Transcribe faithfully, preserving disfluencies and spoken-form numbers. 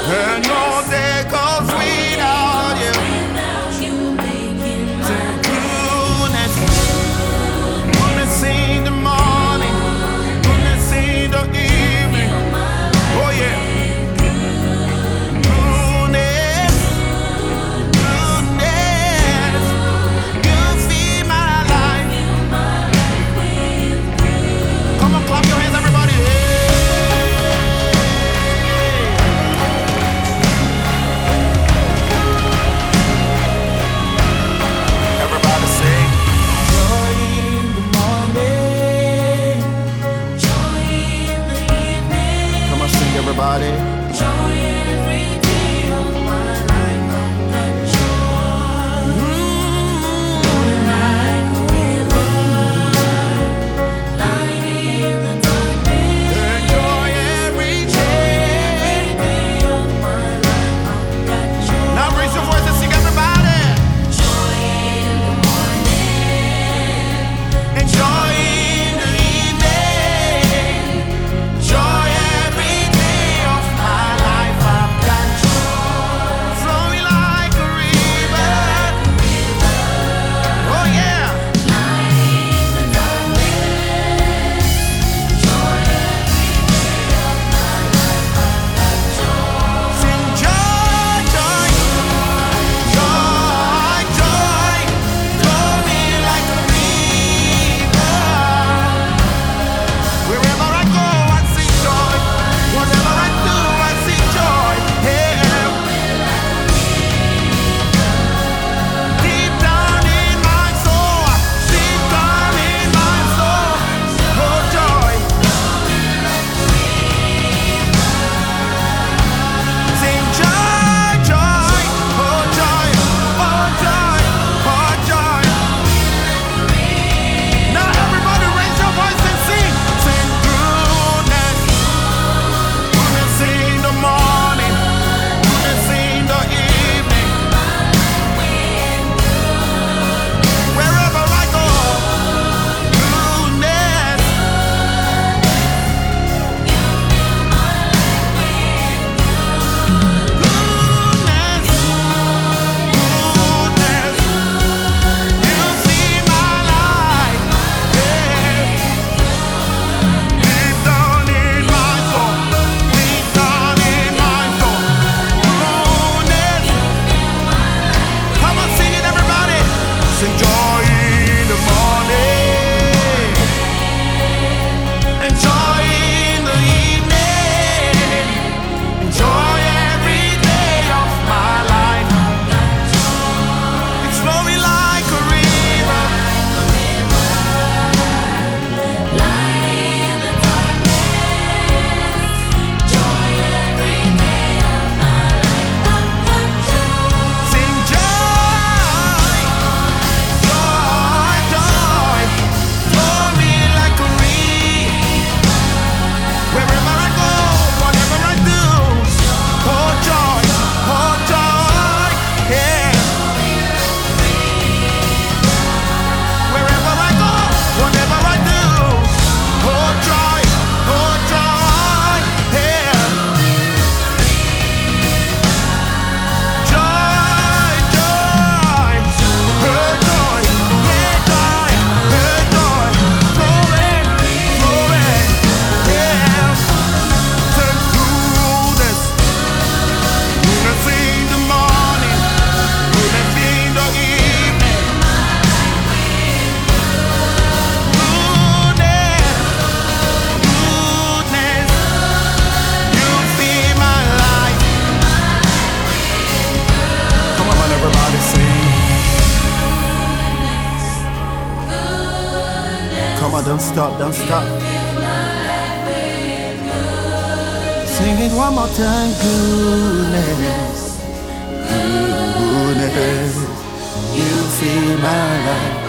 And no day goes without you. Goodness, goodness in the morning, goodness in the evening. Oh yeah. Goodness, goodness, you feed my life. Come on, clap your hands, everybody. Everybody sing. Joy in the morning, joy in the evening. Come on, sing, everybody. Joy every day of my life. I've got joy. Like a river, light in the darkness. And joy every day of my life. I've got joy. Now raise your voice and sing, everybody. Joy in the morning, and joy in the evening. Joy every day of my life. I've got joy flowing like a river. Oh yeah. Light in the darkness. Joy every day of my life. I've got joy. Sing joy, joy, joy, joy, flowing like a river. Wherever I go, I see joy. Whatever I do, I see joy. Yeah. Deep down in my soul, deep down in my soul, oh joy. Sing joy, joy, oh joy, oh joy, oh joy. Now everybody raise your voice and sing. Sing goodness, goodness in the morning, goodness in the evening. Wherever I go, goodness. Goodness, goodness, you see my life, yeah. Deep down in my soul, deep down in my soul, goodness. Come on, sing it, everybody. Sing joy in the morning, and joy in the evening, and joy every day of my life. It's flowing like a river. Light in the darkness. Joy every day of my life. I've got joy. Sing joy, joy, joy, flowing like a river. Wherever I go, whatever I do, oh joy, oh joy, yeah. Wherever I go, whatever I do, oh joy, oh joy, yeah. Joy, joy, oh joy, yeah, joy, oh joy, flowing, flowing, yeah. Sing goodness, goodness in the morning, goodness in the evening. Goodness, goodness, you feed my life. Come on, everybody, sing. Come on, don't stop, don't stop. Sing it one more time. Goodness, goodness, you feel my life.